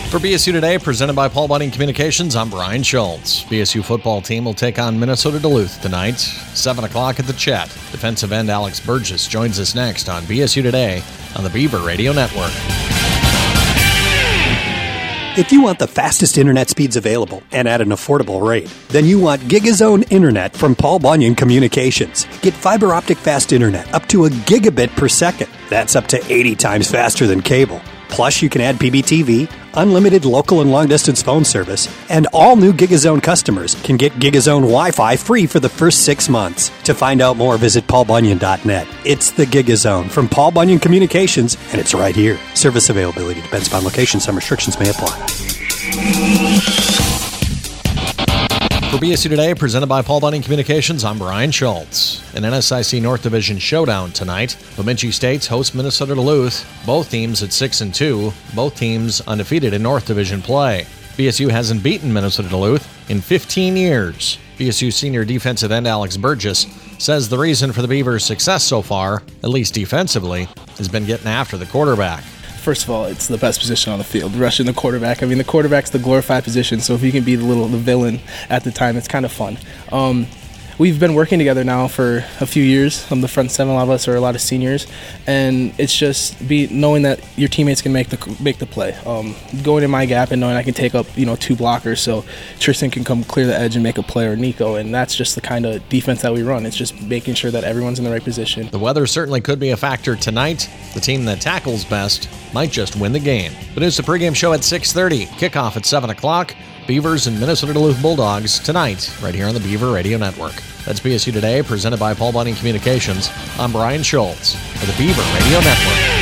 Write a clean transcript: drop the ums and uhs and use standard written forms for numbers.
For BSU Today, presented by Paul Bunyan Communications, I'm Brian Schultz. BSU football team will take on Minnesota Duluth tonight, 7 o'clock at the Chet. Defensive end Alex Burgess joins us next on BSU Today on the Beaver Radio Network. If you want the fastest internet speeds available and at an affordable rate, then you want GigaZone Internet from Paul Bunyan Communications. Get fiber optic fast internet up to a gigabit per second. That's up to 80 times faster than cable. Plus, you can add PBTV, unlimited local and long-distance phone service, and all new GigaZone customers can get GigaZone Wi-Fi free for the first 6 months. To find out more, visit paulbunyan.net. It's the GigaZone from Paul Bunyan Communications, and it's right here. Service availability depends upon location. Some restrictions may apply. For BSU Today, presented by Paul Bunyan Communications, I'm Brian Schultz. An NSIC North Division showdown tonight. Bemidji State's host Minnesota Duluth. Both teams at 6-2. Both teams undefeated in North Division play. BSU hasn't beaten Minnesota Duluth in 15 years. BSU senior defensive end Alex Burgess says the reason for the Beavers' success so far, at least defensively, has been getting after the quarterback. First of all, it's the best position on the field, rushing the quarterback. I mean, the quarterback's the glorified position, so if you can be the villain at the time, it's kind of fun. We've been working together now for a few years. The front seven, a lot of us are a lot of seniors, and it's just knowing that your teammates can make the play. Going in my gap and knowing I can take up 2 blockers, so Tristan can come clear the edge and make a play, or Nico, and that's just the kind of defense that we run. It's just making sure that everyone's in the right position. The weather certainly could be a factor tonight. The team that tackles best might just win the game. But it's the pregame show at 6:30, kickoff at 7 o'clock. Beavers and Minnesota Duluth Bulldogs tonight, right here on the Beaver Radio Network. That's BSU Today, presented by Paul Bunyan Communications. I'm Brian Schultz for the Beaver Radio Network.